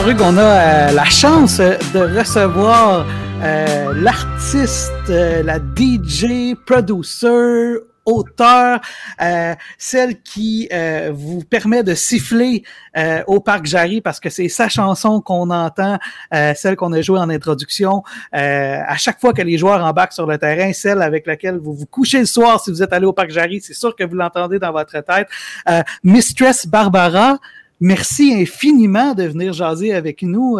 Alors, Hugues, on a la chance de recevoir l'artiste, la DJ, producer, auteur, celle qui vous permet de siffler au Parc Jarry parce que c'est sa chanson qu'on entend, celle qu'on a jouée en introduction. À chaque fois que les joueurs embarquent sur le terrain, celle avec laquelle vous vous couchez le soir si vous êtes allé au Parc Jarry, c'est sûr que vous l'entendez dans votre tête. Mistress Barbara, merci infiniment de venir jaser avec nous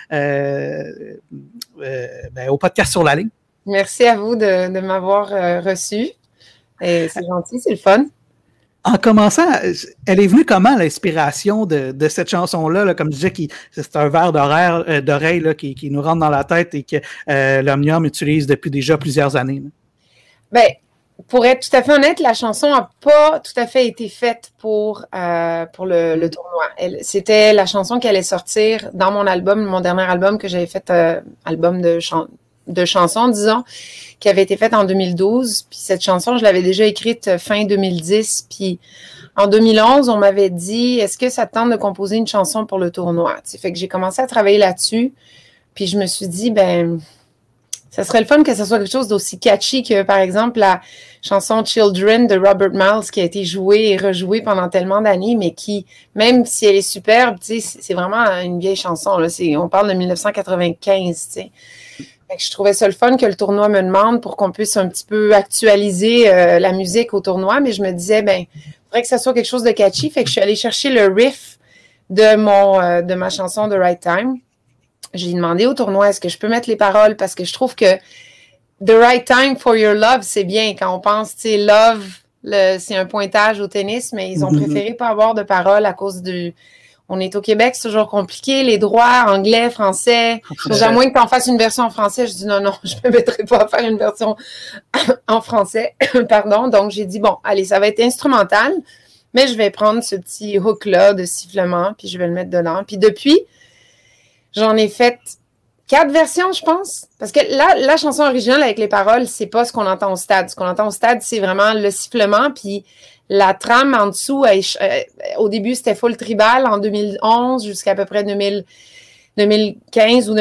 au podcast Sur la ligne. Merci à vous de m'avoir reçu. Et c'est gentil, c'est le fun. En commençant, elle est venue comment l'inspiration de cette chanson-là? Là, comme je disais, c'est un verre d'oreille là, qui nous rentre dans la tête et que l'Omnium utilise depuis déjà plusieurs années. Là. Ben, pour être tout à fait honnête, la chanson n'a pas tout à fait été faite pour le tournoi. C'était la chanson qui allait sortir dans mon album, mon dernier album que j'avais fait, album de chansons, disons, qui avait été faite en 2012. Puis cette chanson, je l'avais déjà écrite fin 2010. Puis en 2011, on m'avait dit, est-ce que ça te tente de composer une chanson pour le tournoi? T'sais, fait que j'ai commencé à travailler là-dessus. Puis je me suis dit, ça serait le fun que ce soit quelque chose d'aussi catchy que, par exemple, la chanson Children de Robert Miles qui a été jouée et rejouée pendant tellement d'années, mais qui, même si elle est superbe, c'est vraiment une vieille chanson. Là. On parle de 1995, t'sais. Fait que je trouvais ça le fun que le tournoi me demande pour qu'on puisse un petit peu actualiser la musique au tournoi, mais je me disais, il faudrait que ça soit quelque chose de catchy. Fait que je suis allée chercher le riff de ma chanson The Right Time. J'ai demandé au tournoi, est-ce que je peux mettre les paroles? Parce que je trouve que The Right Time for Your Love, c'est bien. Quand on pense, love, c'est un pointage au tennis, mais ils ont préféré pas avoir de paroles à cause du... On est au Québec, c'est toujours compliqué. Les droits, anglais, français. À moins que tu en fasses une version en français, je dis non, je ne me mettrai pas à faire une version en français. Pardon. Donc, j'ai dit, bon, allez, ça va être instrumental, mais je vais prendre ce petit hook-là de sifflement, puis je vais le mettre dedans. Puis depuis, j'en ai fait 4 versions, je pense. Parce que la chanson originale avec les paroles, c'est pas ce qu'on entend au stade. Ce qu'on entend au stade, c'est vraiment le sifflement, puis la trame en dessous, au début, c'était full tribal en 2011 jusqu'à peu près 2015 ou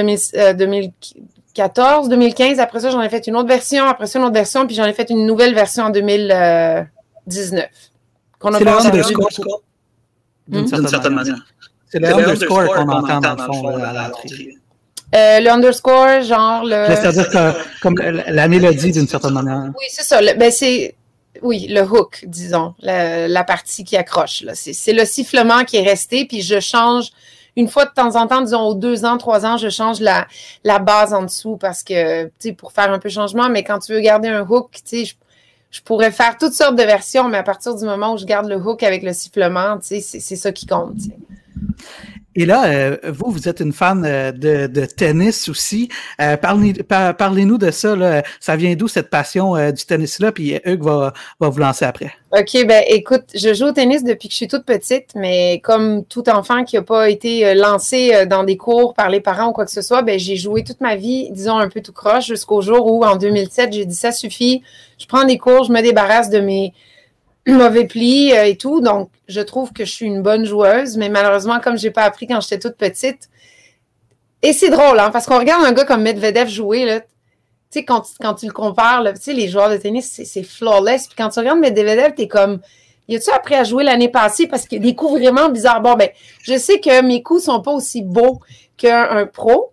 2014, 2015. Après ça, j'en ai fait une autre version. Après ça, une autre version. Puis j'en ai fait une nouvelle version en 2019. C'est le underscore, d'une certaine manière. C'est le underscore qu'on entend dans le fond à l'entrée. Le underscore, genre c'est-à-dire comme la mélodie d'une certaine manière. Oui, c'est ça. Oui, le hook, disons, la partie qui accroche. Là. C'est le sifflement qui est resté, puis je change une fois de temps en temps, disons aux 2 ans, 3 ans, je change la base en dessous parce que, tu sais, pour faire un peu de changement, mais quand tu veux garder un hook, tu sais, je pourrais faire toutes sortes de versions, mais à partir du moment où je garde le hook avec le sifflement, tu sais, c'est ça qui compte, tu sais. Et là, vous êtes une fan de tennis aussi. Parlez-nous de ça. Là. Ça vient d'où cette passion du tennis-là? Puis Hugues va vous lancer après. OK, écoute, je joue au tennis depuis que je suis toute petite, mais comme tout enfant qui n'a pas été lancé dans des cours par les parents ou quoi que ce soit, j'ai joué toute ma vie, disons, un peu tout croche, jusqu'au jour où, en 2007, j'ai dit, ça suffit, je prends des cours, je me débarrasse de mes mauvais plis et tout, donc je trouve que je suis une bonne joueuse, mais malheureusement, comme j'ai pas appris quand j'étais toute petite, et c'est drôle, hein, parce qu'on regarde un gars comme Medvedev jouer, là, tu sais, quand tu le compares, tu sais, les joueurs de tennis, c'est flawless, puis quand tu regardes Medvedev, t'es comme, y a-tu appris à jouer l'année passée, parce qu'il y a des coups vraiment bizarres. Bon, je sais que mes coups sont pas aussi beaux qu'un pro,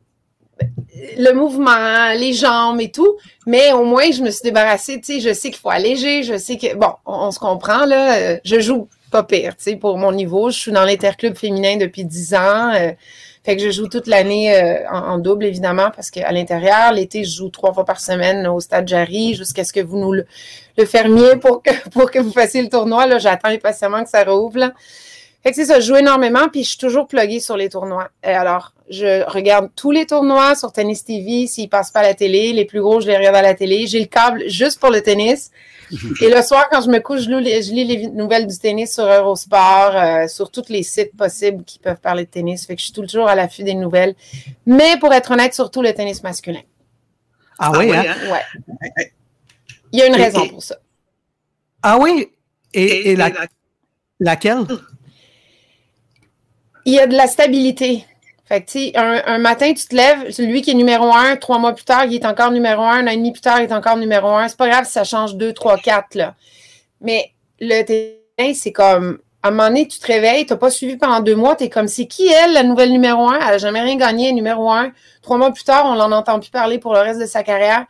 le mouvement, les jambes et tout, mais au moins, je me suis débarrassée, tu sais, je sais qu'il faut alléger, je sais que, bon, on se comprend, là, je joue pas pire, tu sais, pour mon niveau, je suis dans l'interclub féminin depuis 10 ans, fait que je joue toute l'année en double, évidemment, parce qu'à l'intérieur, l'été, je joue 3 fois par semaine au Stade Jarry, jusqu'à ce que vous nous le fermiez pour que vous fassiez le tournoi, là, j'attends impatiemment que ça rouvre, là. Fait que c'est ça, je joue énormément, puis je suis toujours pluguée sur les tournois. Alors, je regarde tous les tournois sur Tennis TV, s'ils passent pas à la télé. Les plus gros, je les regarde à la télé. J'ai le câble juste pour le tennis. Et le soir, quand je me couche, je lis les nouvelles du tennis sur Eurosport, sur tous les sites possibles qui peuvent parler de tennis. Fait que je suis toujours à l'affût des nouvelles. Mais pour être honnête, surtout le tennis masculin. Ah oui, hein? Ouais. Il y a une raison pour ça. Ah oui? Et laquelle? Il y a de la stabilité. Fait que, tu sais, un matin, tu te lèves, lui qui est numéro 1, 3 mois plus tard, il est encore numéro 1 an et demi plus tard, il est encore numéro 1. C'est pas grave si ça change 2, 3, 4, là. Mais le tennis, c'est comme, à un moment donné, tu te réveilles, t'as pas suivi pendant 2 mois, t'es comme, c'est qui elle, la nouvelle numéro 1? Elle a jamais rien gagné, numéro 1. 3 mois plus tard, on l'en entend plus parler pour le reste de sa carrière.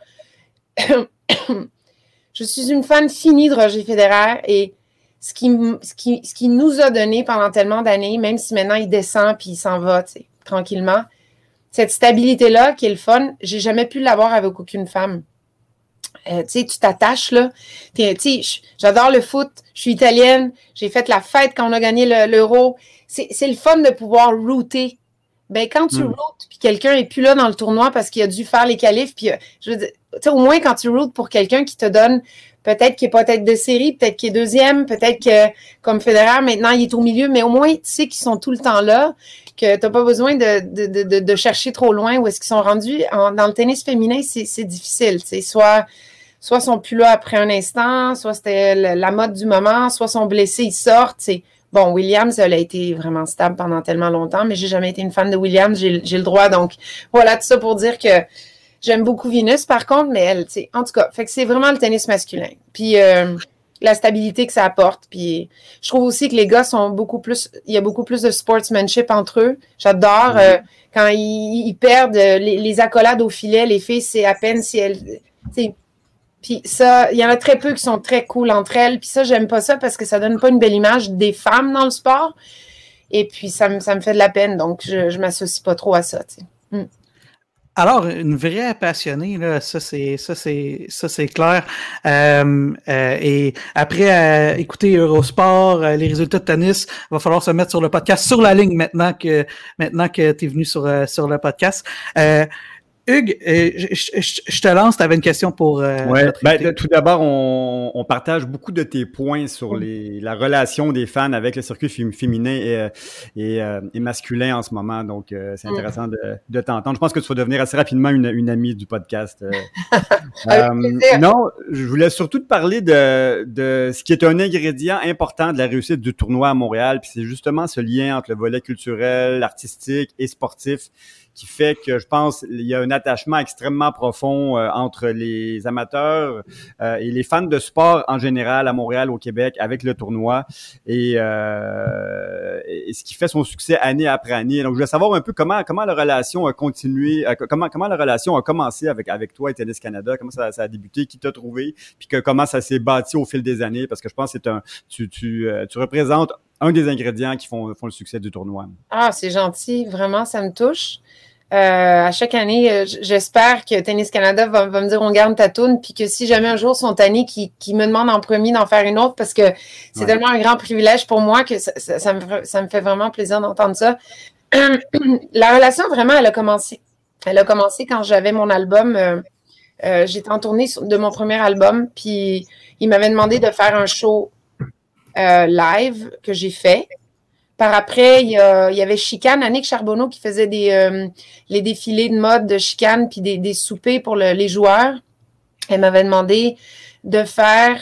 Je suis une fan finie de Roger Federer et ce qui nous a donné pendant tellement d'années, même si maintenant il descend puis il s'en va, tu sais, tranquillement, cette stabilité-là qui est le fun, j'ai jamais pu l'avoir avec aucune femme. Tu sais, tu t'attaches, là. Tu sais, j'adore le foot, je suis italienne, j'ai fait la fête quand on a gagné l'Euro. C'est le fun de pouvoir rooter. Ben, quand tu routes, puis quelqu'un est plus là dans le tournoi parce qu'il a dû faire les qualifs, puis je veux dire, tu sais, au moins quand tu routes pour quelqu'un qui te donne, peut-être qu'il n'est pas tête de série, peut-être qu'il est deuxième, peut-être que, comme Federer, maintenant, il est au milieu, mais au moins, tu sais qu'ils sont tout le temps là, que tu n'as pas besoin de chercher trop loin où est-ce qu'ils sont rendus. Dans le tennis féminin, c'est difficile, tu sais, soit ils sont plus là après un instant, soit c'était la mode du moment, soit ils sont blessés, ils sortent, tu sais. Bon, Williams, elle a été vraiment stable pendant tellement longtemps, mais j'ai jamais été une fan de Williams, j'ai le droit. Donc, voilà, tout ça pour dire que j'aime beaucoup Venus, par contre, mais elle, tu sais, en tout cas, fait que c'est vraiment le tennis masculin. Puis, la stabilité que ça apporte. Puis, je trouve aussi que les gars sont beaucoup plus, il y a beaucoup plus de sportsmanship entre eux. J'adore quand ils perdent les accolades au filet, les filles, c'est à peine si elles, tu sais. Puis ça, il y en a très peu qui sont très cool entre elles. Puis ça, j'aime pas ça parce que ça donne pas une belle image des femmes dans le sport. Et puis, ça me fait de la peine. Donc, je m'associe pas trop à ça, tu sais. Alors, une vraie passionnée, là, ça c'est clair. Et après écouter Eurosport, les résultats de tennis, il va falloir se mettre sur le podcast, sur la ligne maintenant que tu es venu sur le podcast. Hugues, je te lance, tu avais une question pour... Ouais, tout d'abord, on partage beaucoup de tes points sur la relation des fans avec le circuit féminin et masculin en ce moment. Donc, c'est intéressant de t'entendre. Je pense que tu vas devenir assez rapidement une amie du podcast. Non, je voulais surtout te parler de ce qui est un ingrédient important de la réussite du tournoi à Montréal. Puis c'est justement ce lien entre le volet culturel, artistique et sportif qui fait que je pense il y a un attachement extrêmement profond entre les amateurs et les fans de sport en général à Montréal, au Québec, avec le tournoi et ce qui fait son succès année après année. Donc, je voulais savoir un peu comment la relation a continué, comment la relation a commencé avec toi et Tennis Canada, comment ça a débuté, qui t'a trouvé, puis comment ça s'est bâti au fil des années, parce que je pense que tu représentes un des ingrédients qui font le succès du tournoi. Ah, c'est gentil. Vraiment, ça me touche. À chaque année, j'espère que Tennis Canada va me dire on garde ta toune, puis que si jamais un jour sont tannés qui me demandent en premier d'en faire une autre, parce que c'est tellement un grand privilège pour moi que ça me fait vraiment plaisir d'entendre ça. La relation, vraiment, elle a commencé quand j'avais mon album. J'étais en tournée de mon premier album, puis il m'avait demandé de faire un show live que j'ai fait. Par après, il y avait Chicane, Annick Charbonneau, qui faisait les défilés de mode de Chicane puis des soupers pour les joueurs. Elle m'avait demandé de faire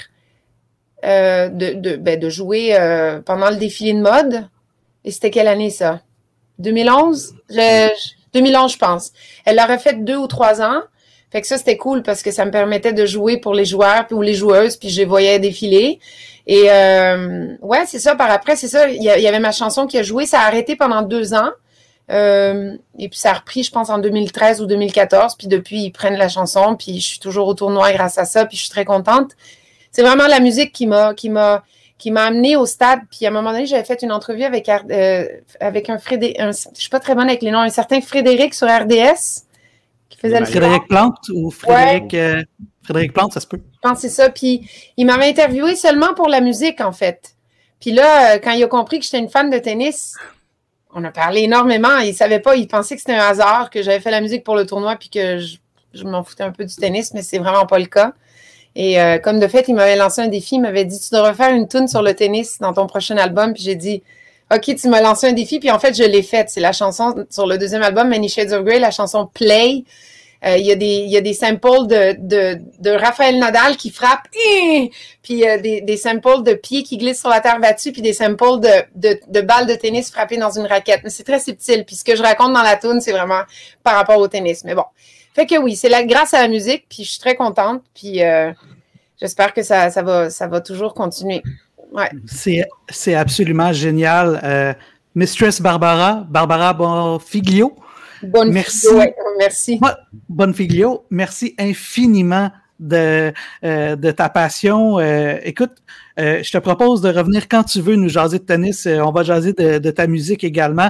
de jouer pendant le défilé de mode. Et c'était quelle année, ça? 2011? 2011, je pense. Elle l'aurait fait 2 ou 3 ans. Fait que ça, c'était cool parce que ça me permettait de jouer pour les joueurs ou les joueuses, puis je les voyais défiler. Et ouais, c'est ça. Par après, c'est ça. Il y avait ma chanson qui a joué. Ça a arrêté pendant 2 ans. Et puis ça a repris, je pense, en 2013 ou 2014. Puis depuis, ils prennent la chanson. Puis je suis toujours au tournoi grâce à ça. Puis je suis très contente. C'est vraiment la musique qui m'a amenée au stade. Puis à un moment donné, j'avais fait une entrevue avec un Frédéric. Je suis pas très bonne avec les noms. Un certain Frédéric sur RDS. Frédéric Plante ou Frédéric... Ouais. Frédéric Plante, ça se peut. Je pense que c'est ça. Puis, il m'avait interviewé seulement pour la musique, en fait. Puis là, quand il a compris que j'étais une fan de tennis, on a parlé énormément. Il savait pas, il pensait que c'était un hasard, que j'avais fait la musique pour le tournoi puis que je m'en foutais un peu du tennis, mais c'est vraiment pas le cas. Et comme de fait, il m'avait lancé un défi. Il m'avait dit, tu devrais faire une tune sur le tennis dans ton prochain album. Puis j'ai dit, OK, tu m'as lancé un défi. Puis en fait, je l'ai faite. C'est la chanson sur le deuxième album, Many Shades of Grey, la chanson Play. Il y a des samples de Rafael Nadal qui frappe, puis des samples de pieds qui glissent sur la terre battue, puis des samples de balles de tennis frappées dans une raquette. Mais c'est très subtil. Puis ce que je raconte dans la tune, c'est vraiment par rapport au tennis. Mais bon, fait que oui, c'est grâce à la musique, puis je suis très contente, puis j'espère que ça va toujours continuer. Ouais. C'est absolument génial. Mistress Barbara Bonfiglio. Merci. Ouais, merci. Bonfiglio, merci infiniment de ta passion. Écoute, je te propose de revenir quand tu veux nous jaser de tennis. On va jaser de ta musique également.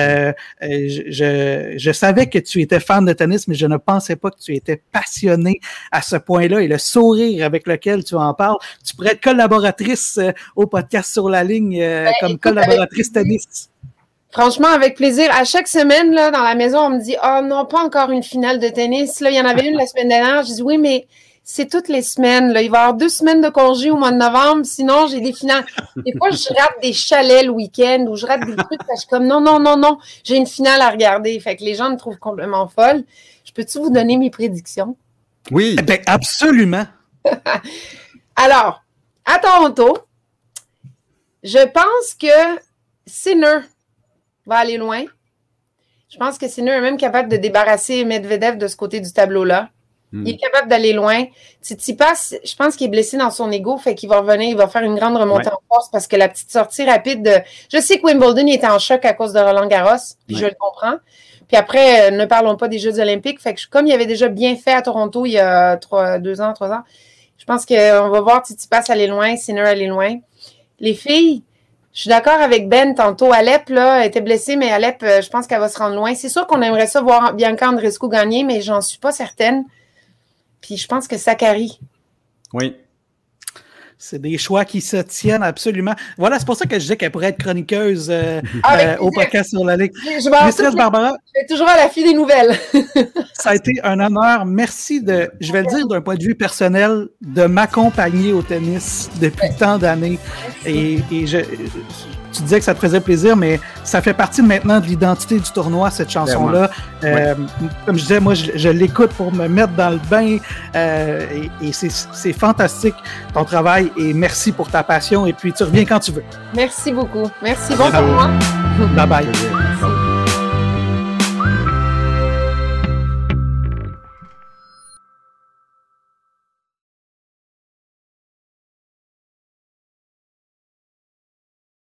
Je savais que tu étais fan de tennis, mais je ne pensais pas que tu étais passionné à ce point-là. Et le sourire avec lequel tu en parles, tu pourrais être collaboratrice au podcast Sur la ligne comme collaboratrice tennis. Franchement, avec plaisir. À chaque semaine, là, dans la maison, on me dit « Ah non, pas encore une finale de tennis. » Là, il y en avait une la semaine dernière. Je dis « Oui, mais c'est toutes les semaines. Là. Il va y avoir 2 semaines de congé au mois de novembre. Sinon, j'ai des finales. » Des fois, je rate des chalets le week-end ou je rate des trucs. Je suis comme « Non. J'ai une finale à regarder. » Fait que les gens me trouvent complètement folle. Je peux-tu vous donner mes prédictions? Oui. Ben, absolument. Alors, à Toronto, je pense que Sinner va aller loin. Je pense que Sinner est même capable de débarrasser Medvedev de ce côté du tableau-là. Il est capable d'aller loin. Tsitsipas, je pense qu'il est blessé dans son ego, fait qu'il va revenir, il va faire une grande remontée en force parce que la petite sortie rapide de... Je sais que Wimbledon il était en choc à cause de Roland-Garros, puis je le comprends. Puis après, ne parlons pas des Jeux olympiques, fait que comme il avait déjà bien fait à Toronto il y a 3 ans, je pense qu'on va voir Tsitsipas aller loin, Sinner aller loin. Les filles, je suis d'accord avec Ben tantôt. Alep, là, était blessée, mais Alep, je pense qu'elle va se rendre loin. C'est sûr qu'on aimerait ça voir Bianca Andreescu gagner, mais j'en suis pas certaine. Puis je pense que Sakkari. Oui. C'est des choix qui se tiennent absolument. Voilà, c'est pour ça que je disais qu'elle pourrait être chroniqueuse au podcast Sur la ligne. Mistress Barbara. Je vais toujours à l'affût des nouvelles. Ça a été un honneur. Merci je vais le dire d'un point de vue personnel, de m'accompagner au tennis depuis tant d'années. Et tu disais que ça te faisait plaisir, mais ça fait partie maintenant de l'identité du tournoi, cette chanson-là. Comme je disais, moi, je l'écoute pour me mettre dans le bain et c'est fantastique, ton travail, et merci pour ta passion, et puis tu reviens quand tu veux. Merci beaucoup. Merci. Bon pour moi. Bye-bye.